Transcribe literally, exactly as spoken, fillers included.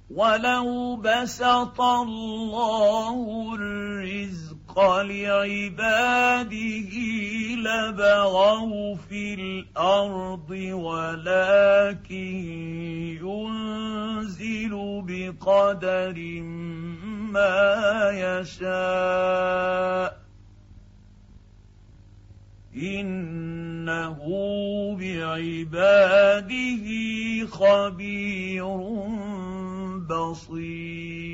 ولو بسط الله الرزق لعباده لبغوا في الأرض ولكن ينزل بقدر ما يشاء إنه بعباده خبير بصير.